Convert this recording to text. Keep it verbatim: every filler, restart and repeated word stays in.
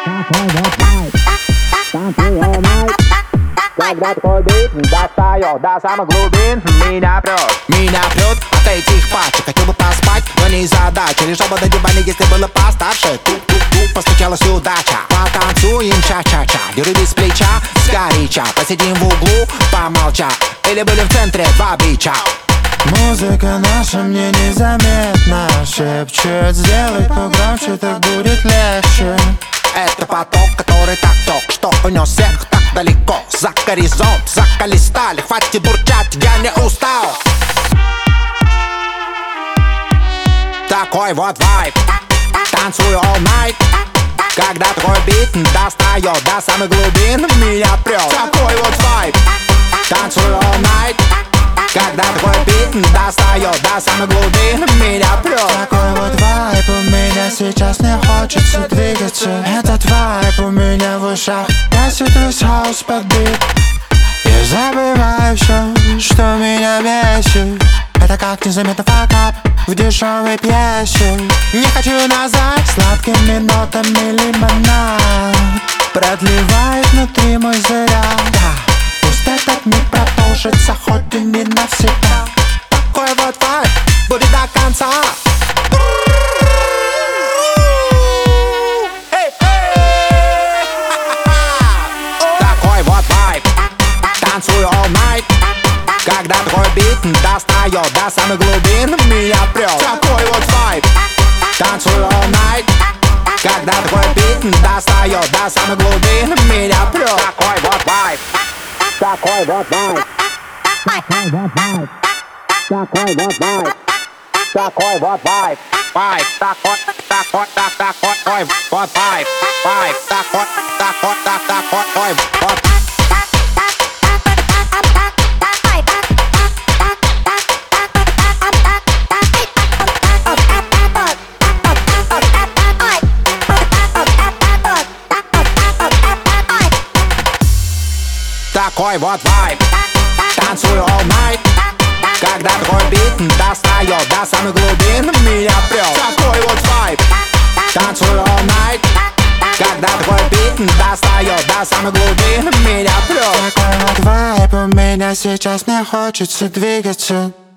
Когда твой бит достает до самых глубин, меня прет. Меня прет от этих пачек. Хотел бы поспать, но не задача. Лежал бы на диване, если было постарше. Тук-тук-тук, постучалась удача. Потанцуем ча-ча-ча. Держи без плеча, сгоряча. Посидим в углу, помолча. Или были в центре два бича. Музыка наша мне незаметно шепчет: сделай погромче, так будет легче. Это поток, который так ток, что унес всех так далеко. За горизонт, за заколестали, хватит бурчать, я не устал. Такой вот вайб, танцую all night. Когда твой бит достает до самых глубин, меня прет. Такой вот вайб, танцую all night. Когда твой бит достает до самых глубин, меня прет. Такой вот вайб, у меня сейчас не хочется двигаться. Этот вайб у меня в ушах, я светлюсь хаус под бит. Я забываю все, что меня бесит. Это как незаметно факап в дешевой пьесе. Не хочу назад, сладкими нотами лимонад продлевает внутри мой заряд. Пусть этот миг продолжится, хоть и не навсегда. Такой вот вайб будет до конца. Такой вот вайб, танцую all night. Когда твой бит достает до самых глубин, меня прет. Такой вот вайб, танцую all night. Когда твой бит достает до самых глубин, меня прет. Такой вот вайб, Такой вот вайб, такой вот вайб, такой вот вайб, такой вот вайб, вайб, такой, такой, так, такой, вот вайб, вайб, такой, такой, так, такой, вот. Такой вот вайб, танцую all night. Когда твой бит достает до самых глубин, меня прет. Такой вот вайб, танцую all night. Когда твой бит достает до самых глубин, меня прет. Такой вот вайб, у меня сейчас не хочется двигаться.